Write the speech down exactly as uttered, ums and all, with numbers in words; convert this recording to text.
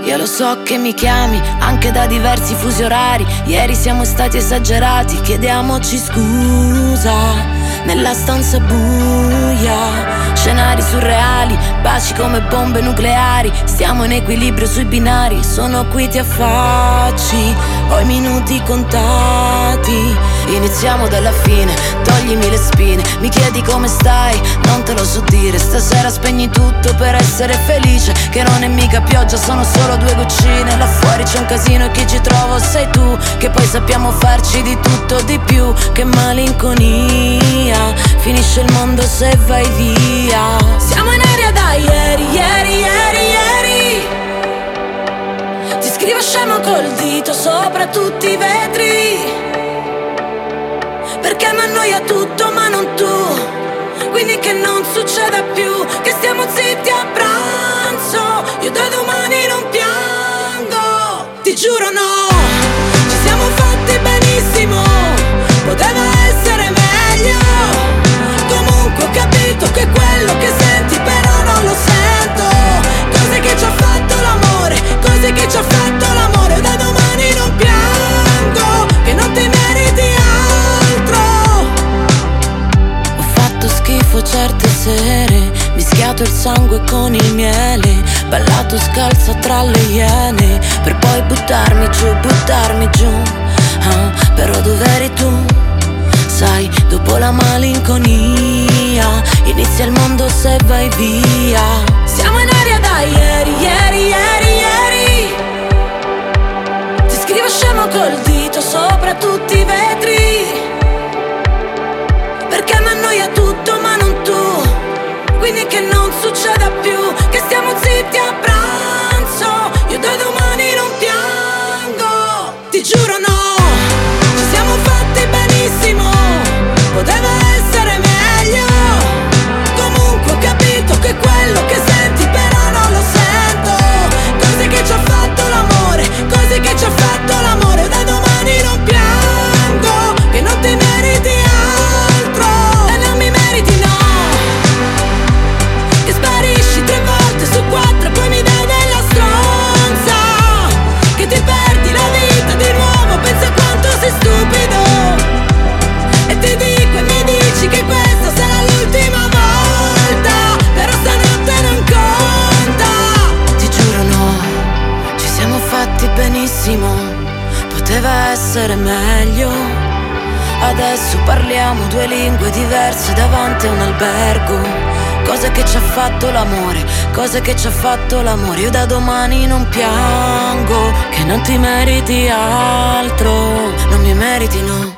Io lo so che mi chiami anche da diversi fusi orari. Ieri siamo stati esagerati, chiediamoci scusa. Nella stanza buia, scenari surreali, baci come bombe nucleari. Stiamo in equilibrio sui binari, sono qui ti affacci, ho i minuti contati. Iniziamo dalla fine, toglimi le spine. Mi chiedi come stai, non te lo so dire. Stasera spegni tutto per essere felice, che non è mica pioggia, sono solo due goccine. Là fuori c'è un casino e chi ci trovo sei tu, che poi sappiamo farci di tutto di più. Che malinconia, finisce il mondo se vai via. Siamo in aria da ieri, ieri, ieri, ieri. Ti scrivo scemo col dito sopra tutti i vetri, perché mi annoia tutto ma non tu. Quindi che non succeda più, che stiamo zitti a pranzo. Io da domani non piango, ti giuro no. Ci siamo fatti benissimo, poteva essere meglio. Comunque ho capito che quello che senti però non lo sento. Cose che ci ha fatto l'amore, cose che ci ha fatto l'amore. Da domani non piango, che non ti meriti altro. Ho fatto schifo certe sere, mischiato il sangue con il miele, ballato scalza tra le iene, per poi buttarmi giù, buttarmi giù. Ah, però dov'eri tu? Sai, dopo la malinconia inizia il mondo se vai via. Siamo in aria da ieri, ieri, ieri, ieri. Ti scrivo scemo col dito sopra tutti i vetri, perché mi annoia tutto ma non tu. Quindi che non succeda più, che stiamo zitti a pranzo. Io da domani non piango, ti giuro no. Ci siamo fatti benissimo, poteva essere meglio. Comunque ho capito che quello che senti però non lo sento. Cose che ci ha fatto l'amore, cose che ci ha fatto l'amore. Da domani non piango, che non ti meriti altro. E non mi meriti no, che sparisci tre volte su quattro e poi mi dai della stronza. Che ti perdi la vita di nuovo, pensa quanto sei stupido. E ti dico e mi dici che questa sarà l'ultima volta, però stanotte non conta. Ti giuro no, ci siamo fatti benissimo, poteva essere meglio. Adesso parliamo due lingue diverse davanti a un albergo. Cose che ci ha fatto l'amore, cose che ci ha fatto l'amore. Io da domani non piango, che non ti meriti altro. Non mi meriti no.